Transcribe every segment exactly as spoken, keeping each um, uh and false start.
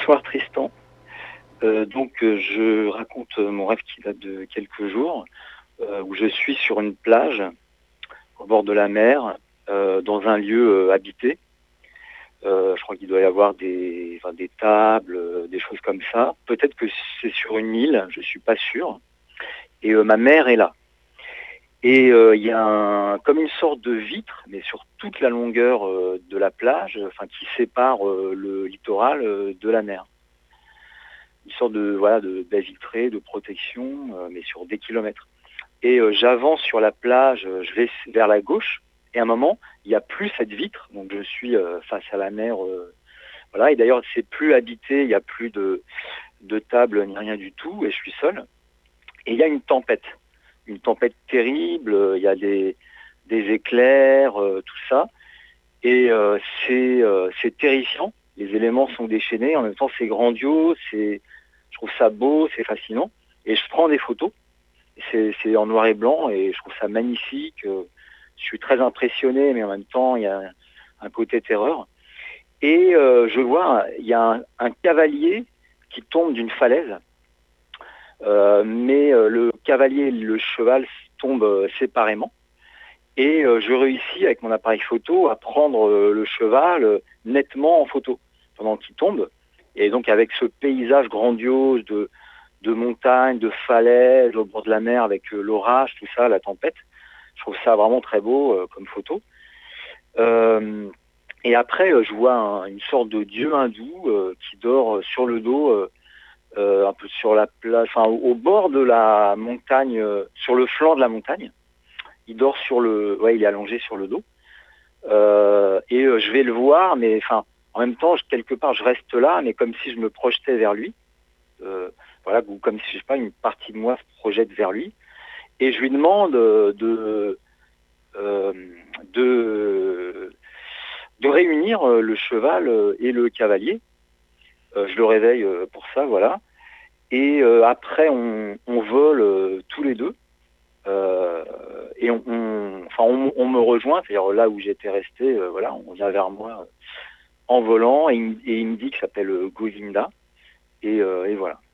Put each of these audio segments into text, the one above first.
Bonsoir Tristan. Euh, donc euh, je raconte mon rêve qui date de quelques jours, euh, où je suis sur une plage au bord de la mer, euh, dans un lieu euh, habité. Euh, je crois qu'il doit y avoir des, enfin, des tables, euh, des choses comme ça. Peut-être que c'est sur une île, je suis pas sûr. Et euh, ma mère est là. Et euh, il y a un, comme une sorte de vitre, mais sur toute la longueur euh, de la plage, enfin qui sépare euh, le littoral euh, de la mer. Une sorte de voilà de baie vitrée, de protection, euh, mais sur des kilomètres. Et euh, j'avance sur la plage, euh, je vais vers la gauche, et à un moment, il n'y a plus cette vitre, donc je suis euh, face à la mer, euh, voilà. Et d'ailleurs, c'est plus habité, il n'y a plus de de table ni rien du tout, et je suis seul. Et il y a une tempête, une tempête terrible. euh, Il y a des des éclairs, euh, tout ça, et euh, c'est euh, c'est terrifiant. Les éléments sont déchaînés, en même temps, c'est grandiose, c'est je trouve ça beau, c'est fascinant, et je prends des photos. C'est, c'est en noir et blanc et je trouve ça magnifique. Euh, Je suis très impressionné, mais en même temps, il y a un, un côté terreur. Et euh, je vois, il y a un, un cavalier qui tombe d'une falaise, euh, mais euh, le cavalier et le cheval tombent euh, séparément. Et euh, je réussis avec mon appareil photo à prendre euh, le cheval euh, nettement en photo pendant qu'il tombe. Et donc avec ce paysage grandiose de de montagnes, de falaises au bord de la mer avec euh, l'orage, tout ça, la tempête. Je trouve ça vraiment très beau euh, comme photo. Euh, et après, euh, je vois un- une sorte de dieu hindou euh, qui dort euh, sur le dos, euh, euh, un peu sur la plage, enfin au, au bord de la montagne, euh, sur le flanc de la montagne. Il dort sur le, ouais, il est allongé sur le dos. Euh, et euh, je vais le voir, mais enfin, en même temps, je- quelque part, je reste là, mais comme si je me projetais vers lui. Euh, voilà, ou comme si je sais pas, une partie de moi se projette vers lui, et je lui demande euh, de euh, de de réunir euh, le cheval euh, et le cavalier. Euh, je le réveille euh, pour ça, voilà. Et euh, après, on, on vole euh, tous les deux, euh, et on, on- enfin, on, on me rejoint, c'est-à-dire là où j'étais resté, euh, voilà, on vient vers moi euh, en volant, et, il et il me dit qu'il s'appelle euh, Govinda, et, euh, et voilà.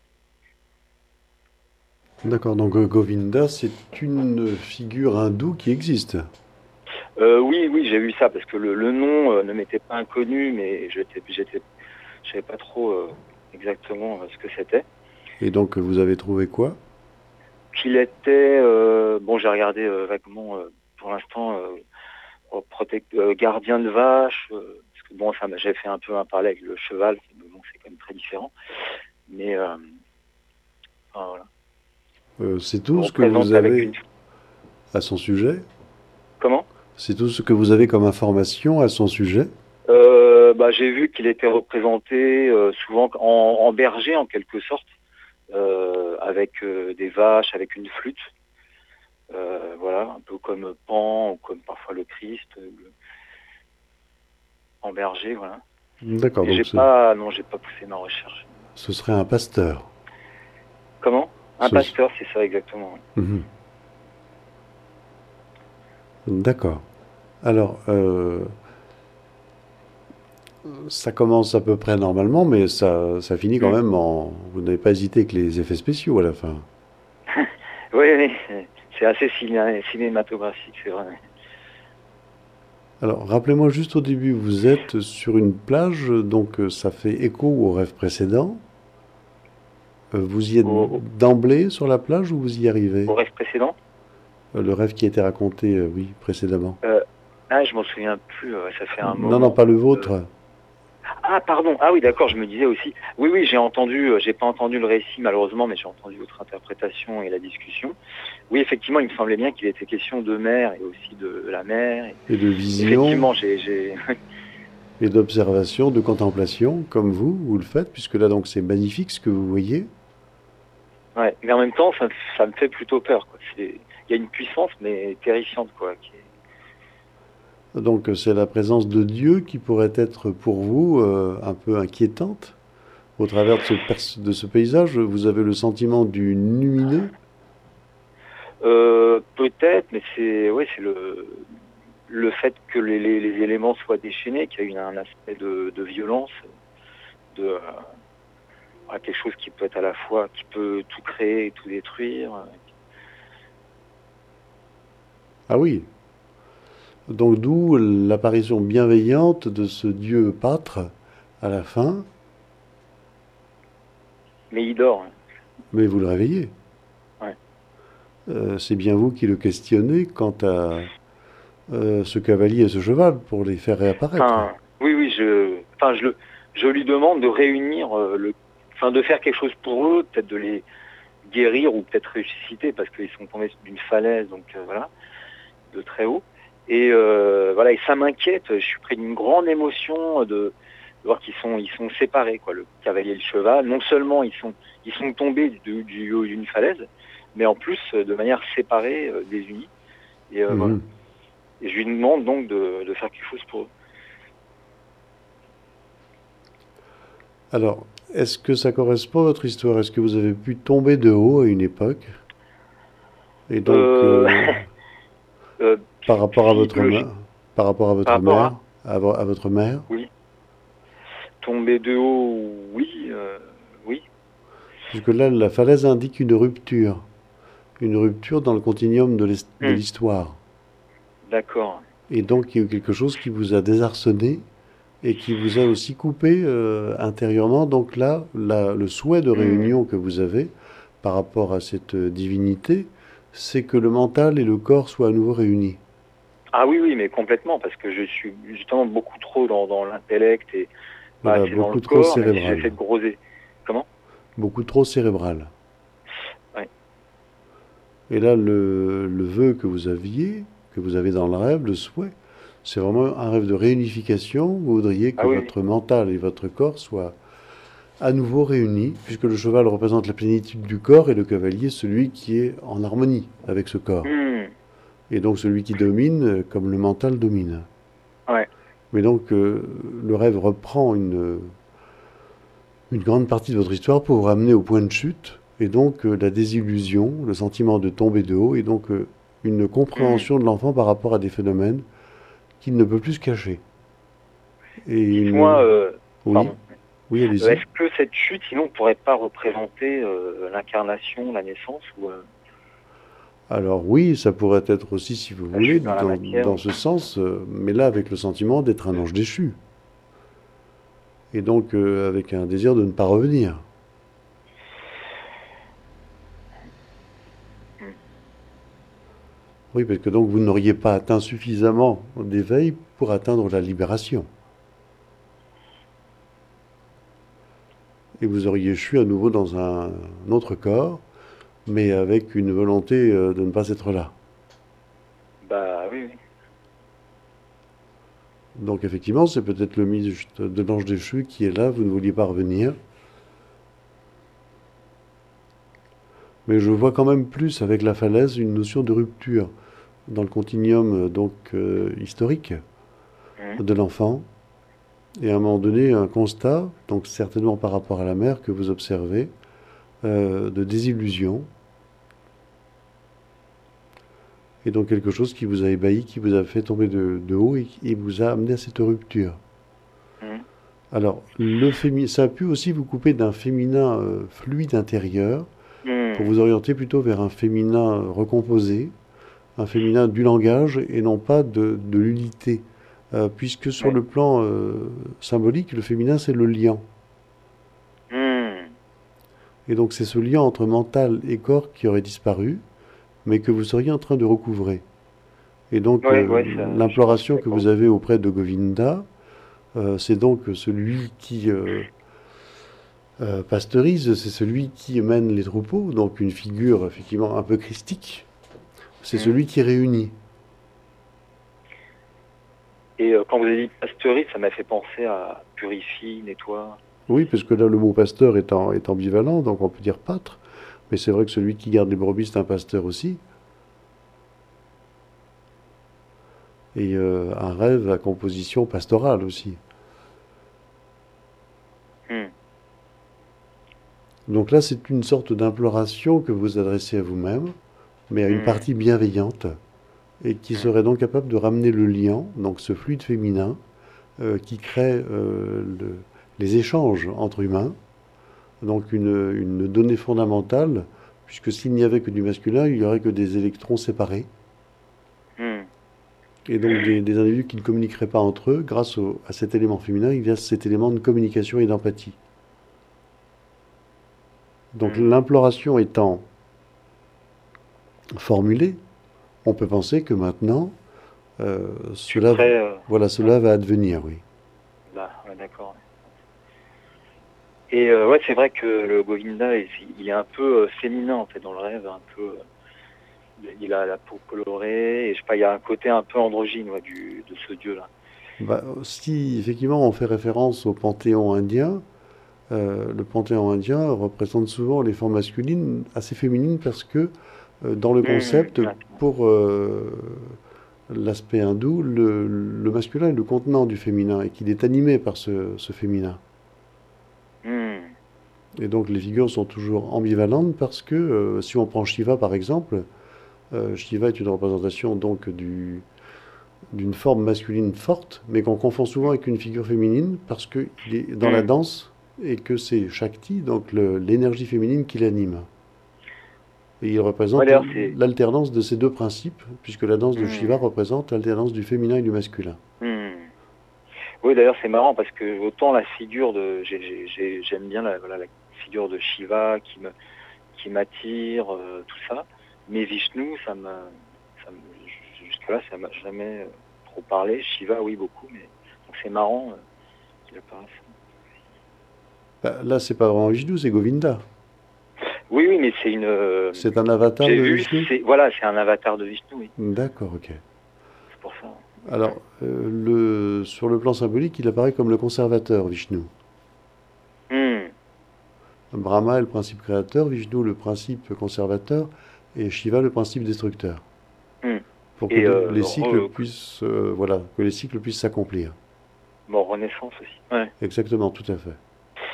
D'accord, donc euh, Govinda, c'est une figure hindoue qui existe. Euh, oui, oui, j'ai vu ça parce que le, le nom euh, ne m'était pas inconnu, mais j'étais, j'étais, je savais pas trop euh, exactement euh, ce que c'était. Et donc vous avez trouvé quoi? Qu'il était, euh, bon, j'ai regardé euh, vaguement euh, pour l'instant, euh, oh, protect- euh, gardien de vache, euh, parce que bon, ça, m'a- j'ai fait un peu un parallèle avec le cheval, mais bon, c'est quand même très différent. Mais euh, enfin, voilà, Euh, c'est me tout ce que vous représente avec avez une. à son sujet? Comment? C'est tout ce que vous avez comme information à son sujet? Euh, bah, j'ai vu qu'il était représenté euh, souvent en, en berger en quelque sorte, euh, avec euh, des vaches, avec une flûte. Euh, voilà, un peu comme Pan ou comme parfois le Christ, euh, en berger, voilà. D'accord, Mais j'ai donc ce, pas, non, j'ai pas poussé ma recherche. ce serait un pasteur. Comment? Un Ce- pasteur, c'est ça exactement. Oui. Mhm. D'accord. Alors, euh, ça commence à peu près normalement, mais ça, ça finit quand Hmm. même en... Vous n'avez pas hésité avec les effets spéciaux à la fin. Oui, oui, c'est c'est assez ciné- cinématographique, c'est vrai. Alors, rappelez-moi juste au début, vous êtes sur une plage, donc euh, ça fait écho au rêve précédent. Euh, vous y êtes Au, au, d'emblée sur la plage ou vous y arrivez? au rêve précédent, Euh, Le rêve qui a été raconté, euh, oui, précédemment. euh, ah, je m'en souviens plus. euh, ça fait un Non, non, moment. pas le Euh, vôtre. ah, pardon. Ah oui, d'accord. Je me disais aussi. Oui, oui, j'ai entendu. euh, J'ai pas entendu le récit malheureusement, mais j'ai entendu votre interprétation et la discussion. Oui, effectivement, il me semblait bien qu'il était question de mer et aussi de la mer. Et Et de vision, effectivement, j'ai, j'ai, et d'observation, de contemplation, comme vous, vous le faites, puisque là, donc, c'est magnifique ce que vous voyez. ouais. Mais en même temps, ça, ça me fait plutôt peur, quoi. C'est, il y a une puissance, mais terrifiante, quoi. Qui est... Donc, euh, c'est la présence de Dieu qui pourrait être pour vous euh, un peu inquiétante. Au travers de ce, pers- de ce paysage, vous avez le sentiment du lumineux. Euh, peut-être, mais c'est, ouais, c'est le, le fait que les, les, les éléments soient déchaînés, qu'il y a eu un aspect de, de violence. de euh, voilà, quelque chose qui peut être à la fois, qui peut tout créer et tout détruire. Ah oui, donc d'où l'apparition bienveillante de ce Dieu pâtre à la fin, Mais il dort. mais vous le réveillez. Ouais. Euh, c'est bien vous qui le questionnez quant à euh, ce cavalier et ce cheval pour les faire réapparaître. Enfin, oui, oui, je, enfin, je le, je lui demande de réunir euh, le, enfin, de faire quelque chose pour eux, peut-être de les guérir ou peut-être ressusciter parce qu'ils sont tombés d'une falaise, donc euh, voilà, de très haut. Et euh, voilà, et ça m'inquiète. Je suis pris d'une grande émotion de, de voir qu'ils sont, ils sont séparés, quoi, le cavalier et le cheval. Non seulement ils sont, ils sont tombés du, du haut d'une falaise, mais en plus euh, de manière séparée, euh, désunie. Et euh, voilà. Mhm. Et je lui demande donc de, de faire quelque chose pour eux. Alors, est-ce que ça correspond à votre histoire? Est-ce que vous avez pu tomber de haut à une époque? Et donc, Euh, euh, euh, par rapport à votre psychologique, mère, par rapport à par votre rapport mère, à, à, vo- à votre mère, oui, tomber de haut, oui, euh, oui, puisque là, la falaise indique une rupture, une rupture dans le continuum de l'his- de hum, l'histoire. d'accord. Et donc, il y a eu quelque chose qui vous a désarçonné et qui vous a aussi coupé euh, intérieurement. Donc là, la- le souhait de Hum. réunion que vous avez par rapport à cette euh, divinité, c'est que le mental et le corps soient à nouveau réunis. Ah oui, oui, mais complètement, parce que je suis justement beaucoup trop dans, dans l'intellect et pas Voilà, assez dans le beaucoup trop corps, même si cérébral. j'essaie de groser. Comment? Beaucoup trop cérébral. Ouais. Et là, le, le vœu que vous aviez, que vous avez dans le rêve, le souhait, c'est vraiment un rêve de réunification. Vous voudriez que Ah oui, oui. votre mental et votre corps soient à nouveau réunis, puisque le cheval représente la plénitude du corps et le cavalier celui qui est en harmonie avec ce corps. Hum. Et donc celui qui domine euh, comme le mental domine. Ouais. Mais donc euh, le rêve reprend une, une grande partie de votre histoire pour vous ramener au point de chute, et donc euh, la désillusion, le sentiment de tomber de haut, et donc euh, une Hum. compréhension de l'enfant par rapport à des phénomènes qu'il ne peut plus se cacher. Et une... Dites-moi, euh, Oui, pardon. oui, Euh, allez-y. Est-ce que cette chute, sinon, pourrait pas représenter euh, l'incarnation, la naissance ou euh, Alors oui, ça pourrait être aussi, si vous la voulez, chute vers la dans, matière dans ou... ce sens, euh, mais là avec le sentiment d'être un ange déchu, et donc euh, avec un désir de ne pas revenir. Hum. Oui, parce que donc vous n'auriez pas atteint suffisamment d'éveil pour atteindre la libération. Et vous auriez échu à nouveau dans un, autre corps, mais avec une volonté euh, de ne pas être là. Bah oui, oui. Donc effectivement, c'est peut-être le mythe de l'ange déchu qui est là, vous ne vouliez pas revenir. Mais je vois quand même plus avec la falaise une notion de rupture dans le continuum euh, donc euh, historique Hum. de l'enfant. Et à un moment donné, un constat, donc certainement par rapport à la mère que vous observez, euh, de désillusion. Et donc quelque chose qui vous a ébahi, qui vous a fait tomber de, de haut et qui vous a amené à cette rupture. Hum. Alors, le fémi- ça a pu aussi vous couper d'un féminin euh, fluide intérieur pour Hum. vous orienter plutôt vers un féminin euh, recomposé, un féminin du langage et non pas de, de l'unité. Euh, puisque sur Ouais. le plan euh, symbolique, le féminin c'est le liant. Hum. Et donc c'est ce lien entre mental et corps qui aurait disparu, mais que vous seriez en train de recouvrer. Et donc Ouais, euh, ouais, ça, je suis l'imploration que d'accord. vous avez auprès de Govinda, euh, c'est donc celui qui euh, euh, pasteurise, c'est celui qui mène les troupeaux, donc une figure effectivement un peu christique. C'est Hum. celui qui réunit. Et euh, quand vous avez dit pasteurie, ça m'a fait penser à purifie, nettoie. Oui, parce que là le mot pasteur est, en- est ambivalent, donc on peut dire pâtre, mais c'est vrai que celui qui garde les brebis c'est un pasteur aussi. Et euh, un rêve à composition pastorale aussi. Hum. Donc là, c'est une sorte d'imploration que vous adressez à vous-même, mais à une Hum. partie bienveillante, et qui Hum. serait donc capable de ramener le lien, donc ce fluide féminin, euh, qui crée euh, le- les échanges entre humains, donc une, une donnée fondamentale, puisque s'il n'y avait que du masculin, il n'y aurait que des électrons séparés, Hmm. et donc des, des individus qui ne communiqueraient pas entre eux. Grâce au- à cet élément féminin, il y a cet élément de communication et d'empathie. Donc Hmm. l'imploration étant formulée, on peut penser que maintenant, euh, Je suis cela, prêt. Euh, voilà, ouais, cela va advenir, oui. là, ouais, d'accord. Et euh, ouais, c'est vrai que le Govinda, il il est un peu euh, féminin en fait dans le rêve, un peu. euh, il a la peau colorée, et je sais pas, il y a un côté un peu androgyne ouais, du, de ce dieu-là. Bah, si effectivement on fait référence au panthéon indien, euh, le panthéon indien représente souvent les formes masculines assez féminines parce que euh, dans le Hmm. concept, Ouais. pour euh, l'aspect hindou, le, le masculin est le contenant du féminin et qu'il est animé par ce, ce féminin. Hmm. Et donc les figures sont toujours ambivalentes parce que euh, si on prend Shiva par exemple, euh, Shiva est une représentation donc du, d'une forme masculine forte, mais qu'on confond souvent avec une figure féminine parce qu'il est dans la Hmm. danse et que c'est Shakti, donc le- l'énergie féminine qui l'anime. Et il Ouais, représente d'ailleurs, c'est. l'alternance de ces deux principes, puisque la danse de Shiva Hmm. représente l'alternance du féminin et du masculin. Hmm. Oui, d'ailleurs, c'est marrant parce que autant la figure de, j'ai- j'ai- j'ai- j'aime bien la, voilà, la figure de Shiva qui me, qui m'attire, euh, tout ça. Mais Vishnu, ça me, ça me, jusque-là, ça m'a jamais euh, trop parlé. Shiva, oui, beaucoup, mais donc c'est marrant euh, qu'il apparaisse. Bah, là, c'est pas vraiment Vishnu, c'est Govinda. Oui, oui, mais c'est une. euh, C'est un avatar j'ai de vu, Vishnu. c'est voilà, c'est un avatar de Vishnu, oui. D'accord, ok. C'est pour ça. Alors, euh, le, sur le plan symbolique, il apparaît comme le conservateur, Vishnu. Hmm. Brahma est le principe créateur, Vishnu le principe conservateur et Shiva le principe destructeur. Hmm. Pour que Et les, euh, les cycles re- puissent, euh, voilà, que les cycles puissent s'accomplir. bon, Renaissance aussi. Ouais. Exactement, tout à fait.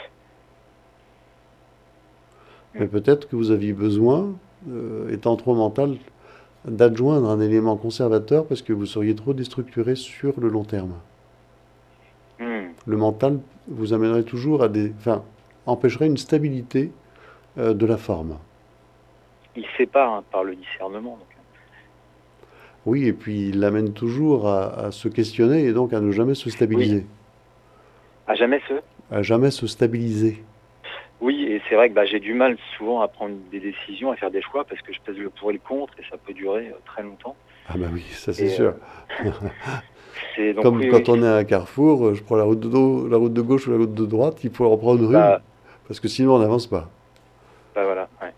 Mais Hmm. peut-être que vous aviez besoin, euh, étant trop mental, d'adjoindre un élément conservateur parce que vous seriez trop déstructuré sur le long terme. Hmm. Le mental vous amènerait toujours à des, enfin, empêcherait une stabilité euh, de la forme. Il sépare hein, par le discernement. Donc. Oui, et puis il l'amène toujours à, à se questionner et donc à ne jamais se Oui, stabiliser. à jamais ce. À jamais se stabiliser. Oui, et c'est vrai que bah, j'ai du mal souvent à prendre des décisions, à faire des choix, parce que je pèse le pour et le contre, et ça peut durer euh, très longtemps. Ah bah oui, ça c'est Et sûr. euh, c'est donc Comme oui, quand oui, on est à un carrefour, euh, je prends la route de, dos- la route de gauche ou la route de droite, il faut en prendre une, bah, parce que sinon on n'avance pas. bah voilà. Ouais.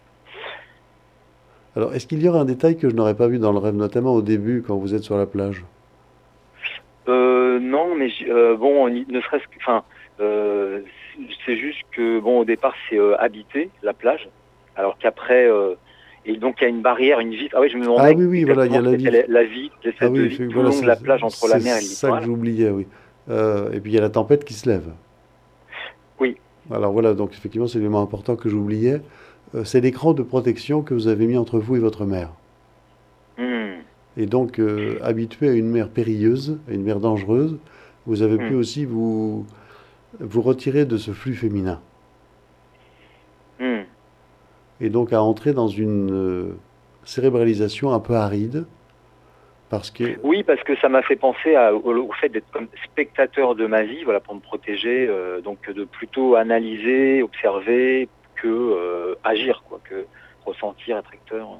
Alors, est-ce qu'il y aura un détail que je n'aurais pas vu dans le rêve, notamment au début, quand vous êtes sur la plage? Euh, non, mais j- euh, bon, ni- ne serait-ce que, enfin, euh, c'est juste que bon, au départ, c'est euh, habité la plage, alors qu'après, euh, et donc il y a une barrière, une vitre. Ah oui, je me Ah demandais oui, oui, voilà, il y exactement a ce la qu'était vitre. la, la vitre, Ah l'espèce de oui, vitre fait- tout le voilà, long de c'est la plage entre la c'est mer et le ça que littoral. j'oubliais, oui. Euh, et puis il y a la tempête qui se lève. Oui. Alors voilà, donc effectivement, c'est l'élément important que j'oubliais. Euh, c'est l'écran de protection que vous avez mis entre vous et votre mère. Hmm. Et donc, euh, habitué à une mer périlleuse, à une mer dangereuse, vous avez pu Hmm. aussi vous, vous retirer de ce flux féminin. Hmm. Et donc à entrer dans une euh, cérébralisation un peu aride, parce que, Oui, parce que ça m'a fait penser à- au, au fait d'être comme spectateur de ma vie, voilà, pour me protéger, euh, donc de plutôt analyser, observer que euh, agir, quoi, que ressentir, être acteur.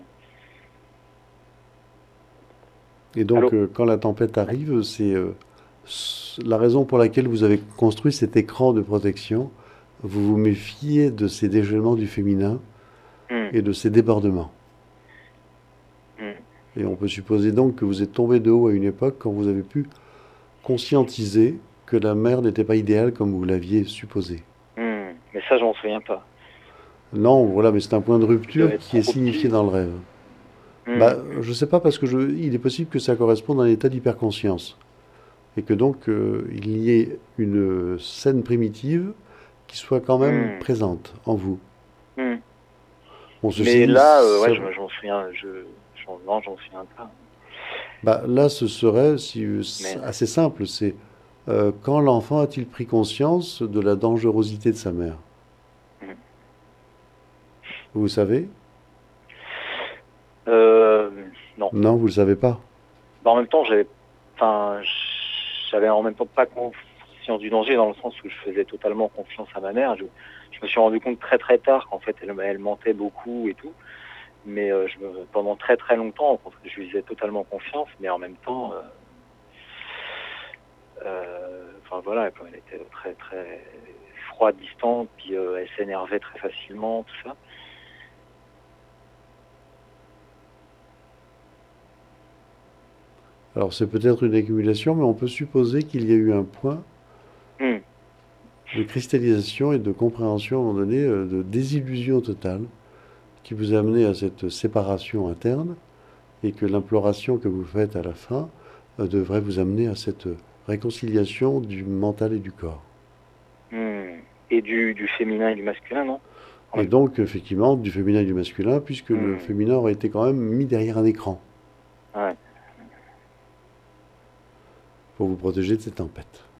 et donc Allô? euh, quand la tempête Ouais. arrive, c'est euh, s- la raison pour laquelle vous avez construit cet écran de protection. Vous vous méfiez de ces déchaînements du féminin Hmm. et de ces débordements. Hmm. Et on peut supposer donc que vous êtes tombé de haut à une époque quand vous avez pu conscientiser que la mer n'était pas idéale comme vous l'aviez supposé. Hmm. Mais ça, je m'en souviens pas. Non, voilà, mais c'est un point de Je devais rupture être qui est trop signifié petit. dans le rêve. Bah, Hmm. je sais pas parce que je, il est possible que ça corresponde à un état d'hyperconscience et que donc euh, il y ait une scène primitive qui soit quand même Hmm. présente en vous. Hmm. Bon, ceci Mais dit, là, euh, ça- ouais, je, me- je m'en souviens. Je, j'en- non, j'en souviens pas. bah, là, ce serait si, Mais assez simple. C'est euh, quand l'enfant a-t-il pris conscience de la dangerosité de sa mère? Mhm. Vous savez? Euh, non. Non, vous ne le savez pas. Bah, en même temps, j'avais, enfin, j'avais en même temps pas conscience du danger dans le sens où je faisais totalement confiance à ma mère. Je, je me suis rendu compte très très tard qu'en fait elle, elle mentait beaucoup et tout. Mais euh, je me, pendant très très longtemps, je lui faisais totalement confiance, mais en même temps, euh, euh, enfin voilà, quand elle était très très froide, distante, puis euh, elle s'énervait très facilement, tout ça. Alors c'est peut-être une accumulation, mais on peut supposer qu'il y a eu un point Hmm. de cristallisation et de compréhension à un moment donné, euh, de désillusion totale, qui vous a amené à cette séparation interne, et que l'imploration que vous faites à la fin euh, devrait vous amener à cette réconciliation du mental et du corps. Hmm. Et du, du féminin et du masculin, non? En Et même temps. donc, effectivement, du féminin et du masculin, puisque le Hmm. féminin aurait été quand même mis derrière un écran Ouais. pour vous protéger de cette tempête.